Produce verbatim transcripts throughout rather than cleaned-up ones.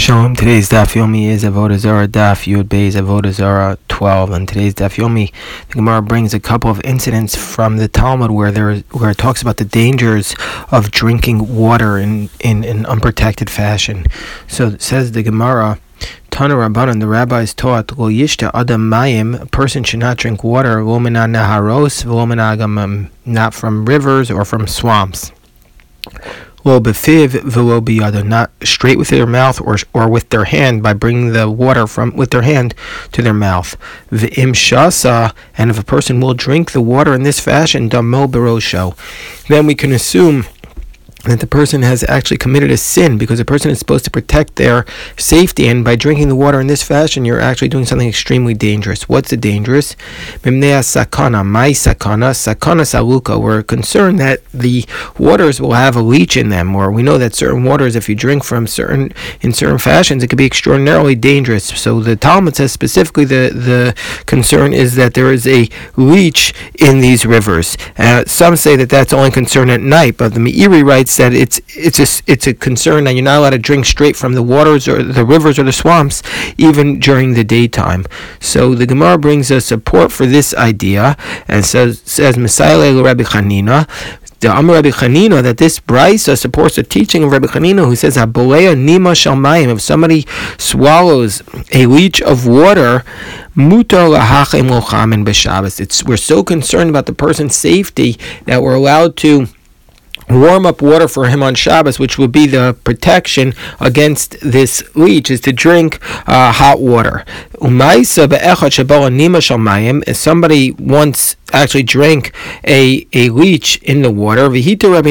Shalom. Today's Daf Yomi is Avodah Zarah Daf Yud Beis Avodah Zarah twelve. And today's Daf Yomi, the Gemara brings a couple of incidents from the Talmud where there where it talks about the dangers of drinking water in, in an unprotected fashion. So it says the Gemara, Tana Rabbanan, the rabbis taught, Lo yishta adam mayim, a person should not drink water, lo mina naharos, lo mina agamam, not from rivers or from swamps. Lo befiv v'lo biyado, not straight with their mouth or or with their hand, by bringing the water from with their hand to their mouth. V'im shasa, and if a person will drink the water in this fashion, damo berosho, then we can assume that the person has actually committed a sin, because a person is supposed to protect their safety, and by drinking the water in this fashion, you're actually doing something extremely dangerous. What's the dangerous? Mimnea sakana, my sakana, sakana saluka. We're concerned that the waters will have a leech in them, or we know that certain waters, if you drink from certain in certain fashions, it could be extraordinarily dangerous. So the Talmud says specifically the the concern is that there is a leech in these rivers. Uh, some say that that's only concern at night, but the Meiri writes that it's it's a it's a concern that you're not allowed to drink straight from the waters or the rivers or the swamps, even during the daytime. So the Gemara brings a support for this idea and says says Messiah Rabbi Chanina. The Amar Rabbi Chanina, that this brisa supports the teaching of Rabbi Chanina, who says Habolea nima shalmayim. If somebody swallows a leech of water, mutar lahachem lochamin b'Shabbos. It's we're so concerned about the person's safety that we're allowed to warm up water for him on Shabbos, which would be the protection against this leech, is to drink uh, hot water. If somebody once actually drank a, a leech in the water, so Rabbi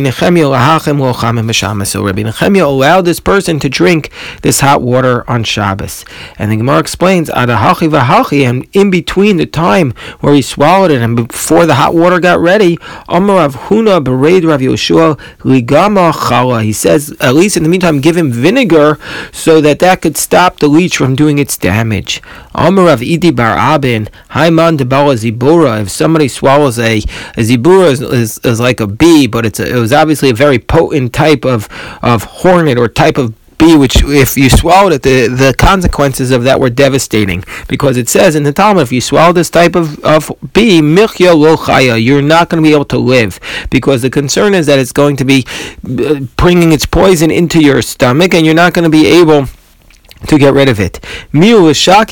Nechemia allowed this person to drink this hot water on Shabbos. And the Gemara explains, and in between the time where he swallowed it and before the hot water got ready, Amar Rav Huna bereid Rav Yoshua ligama chala. He says, at least in the meantime, give him vinegar so that that could stop the leech from doing its damage. Amar Rav Idi bar Abin, Haiman debala zibura. If somebody swallows a, a zibura is, is, is like a bee, but it's a, it was obviously a very potent type of, of hornet or type of bee, which if you swallowed it, the, the consequences of that were devastating, because it says in the Talmud, if you swallow this type of, of bee, michya lo chaya, you're not going to be able to live, because the concern is that it's going to be bringing its poison into your stomach, and you're not going to be able to get rid of it. Still,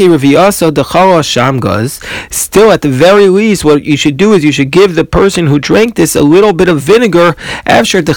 at the very least, what you should do is you should give the person who drank this a little bit of vinegar. After the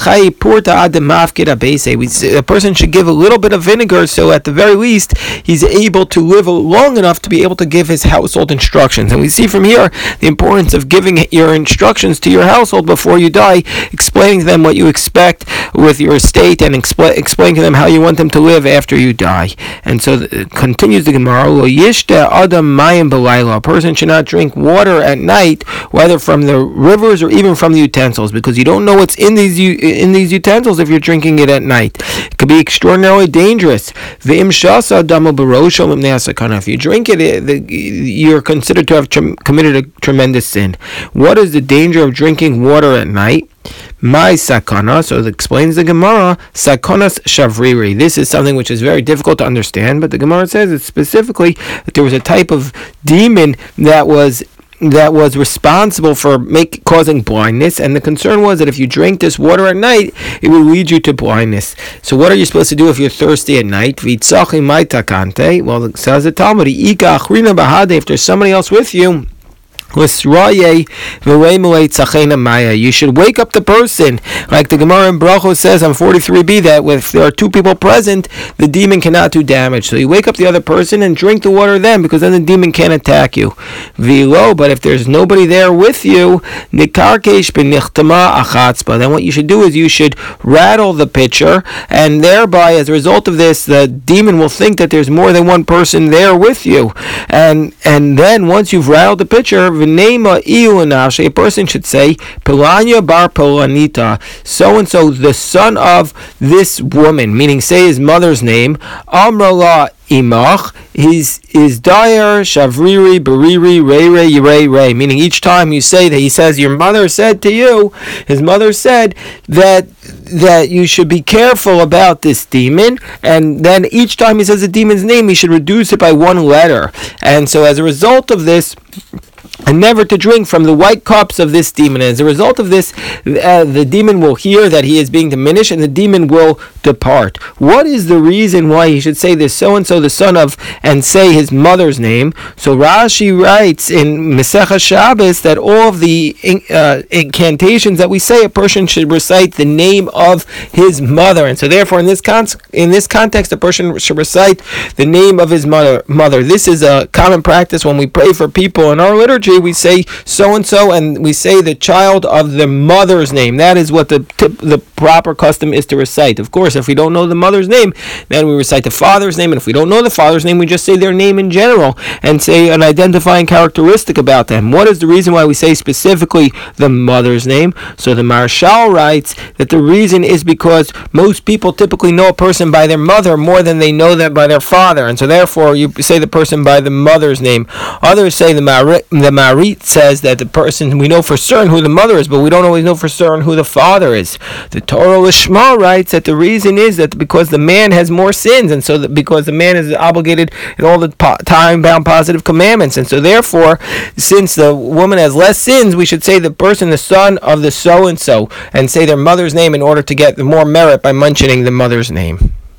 a person should give a little bit of vinegar, so at the very least he's able to live long enough to be able to give his household instructions. And we see from here the importance of giving your instructions to your household before you die, explaining to them what you expect with your estate, and expl- explaining to them how you want them to live after you die. And so it continues the Gemara, Lo yishta adam mayim b'layla. A person should not drink water at night, whether from the rivers or even from the utensils, because you don't know what's in these in these utensils if you're drinking it at night. It could be extraordinarily dangerous. V'im shasa damo b'rosho mimnei hasakana. If you drink it, you're considered to have committed a tremendous sin. What is the danger of drinking water at night? My sakana, so it explains the Gemara, sakonas shavriri. This is something which is very difficult to understand, but the Gemara says it specifically that there was a type of demon that was that was responsible for make, causing blindness, and the concern was that if you drank this water at night, it would lead you to blindness. So what are you supposed to do if you're thirsty at night? Well, it says the Talmud, if there's somebody else with you, you should wake up the person, like the Gemara in Brachos says on forty-three b, that if there are two people present, the demon cannot do damage. So you wake up the other person and drink the water then, because then the demon can't attack you. Vilo, but if there's nobody there with you, then what you should do is you should rattle the pitcher, and thereby, as a result of this, the demon will think that there's more than one person there with you. And and then once you've rattled the pitcher, v'neima iu, a person should say, Pelanya bar Pelanita, so and so, the son of this woman, meaning say his mother's name, Amrala Imach, his is Dayer, Shavriri, Bariri, Ray Ray, Ray Ray, meaning each time you say that, he says, your mother said to you, his mother said that that you should be careful about this demon, and then each time he says the demon's name, he should reduce it by one letter. And so as a result of this, and never to drink from the white cups of this demon. As a result of this, uh, the demon will hear that he is being diminished, and the demon will depart. What is the reason why he should say this so-and-so, the son of, and say his mother's name? So Rashi writes in Masechah Shabbos that all of the uh, incantations that we say, a person should recite the name of his mother. And so therefore, in this con- in this context, a person should recite the name of his mother. Mother. This is a common practice when we pray for people in our liturgy. We say so-and-so, and we say the child of the mother's name. That is what the tip, the proper custom is to recite. Of course, if we don't know the mother's name, then we recite the father's name. And if we don't know the father's name, we just say their name in general and say an identifying characteristic about them. What is the reason why we say specifically the mother's name? So the Marshal writes that the reason is because most people typically know a person by their mother more than they know them by their father. And so therefore, you say the person by the mother's name. Others say the Mar- the Marit says that the person, we know for certain who the mother is, but we don't always know for certain who the father is. The Torah Lishma writes that the reason is that because the man has more sins, and so that because the man is obligated in all the po- time-bound positive commandments, and so therefore, since the woman has less sins, we should say the person, the son of the so-and-so, and say their mother's name in order to get more merit by mentioning the mother's name.